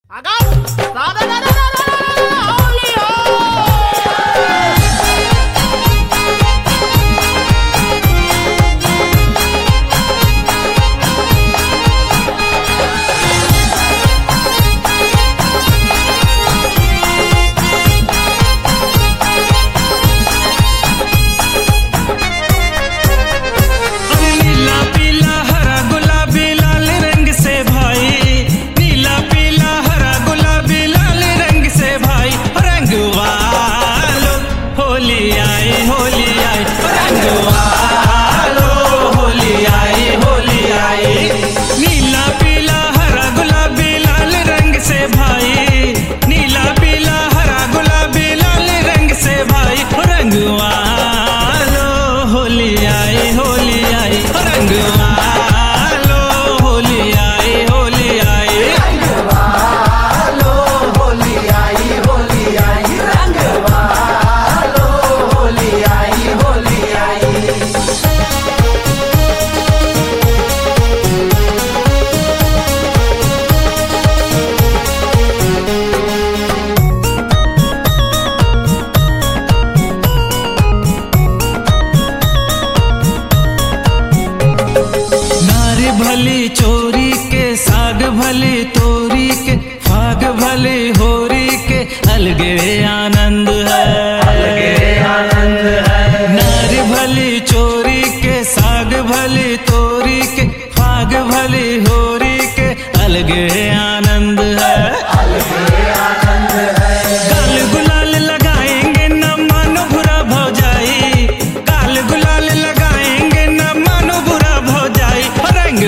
भली चोरी के साग भली तोरी के फाग भली होरी के अलगे आनंद है, अलगे आनंद है। नारी भली चोरी के साग भली तोरी के फाग भली होरी के अलगे आनंद है, अलगे आनंद है। काल गुलाल लगाएंगे न मानो बुरा भौजाई, काल गुलाल लगाएंगे न मानो बुरा भौजाई। रंग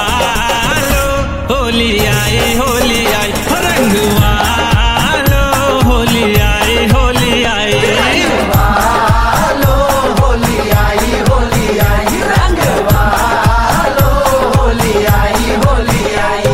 वालो होली आई, होली आई। रंग वालो होली आई, होली आई। रंग वालो होली आई, होली आई। रंग वालो होली आई, होली आई।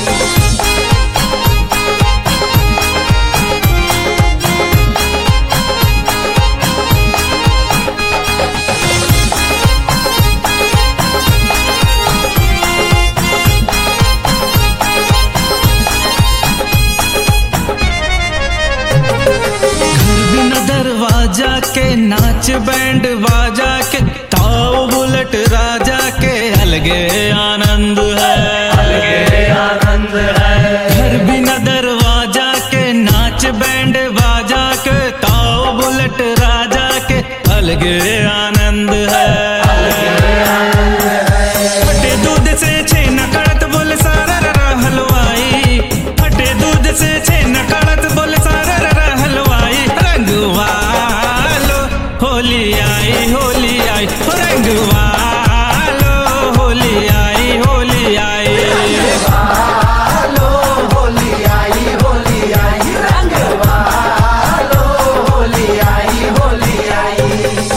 दरवाजा के नाच बैंड बाजा के ताओ बुलेट राजा के अलगे आनंद है, अलगे आनंद है। घर बिना दरवाजा के नाच बैंड बाजा के ताओ बुलेट राजा के अलगे आनंद है, अलगे आनंद है। फटे दूध से छेना कड़त बोले सारा रा हलवाई, फटे दूध से छेना कड़त बोले सारा रा हलवाई। रंग वालो होली आई, होली आई। रंग वालो होली आई, होली आई। रंग वालो होली आई, होली आई। रंग वालो होली आई, होली आई।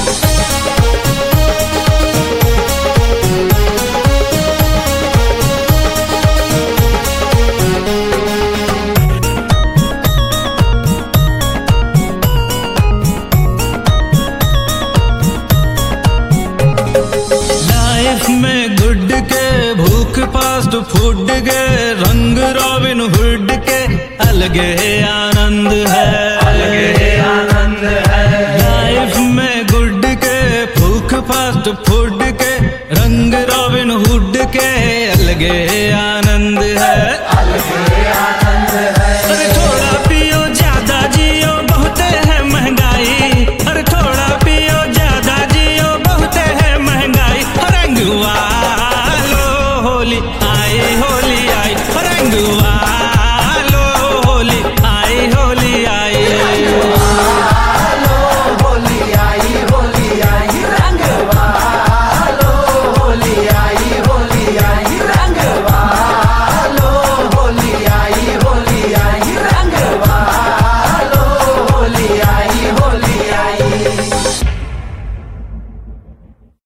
में गुड के भूख फास्ट फूड के रंग रॉबिन हुड के अलगे आनंद है, अलगे आनंद है। लाइफ में गुड के भूख फास्ट फूड के रंग रॉबिन हुड के अलगे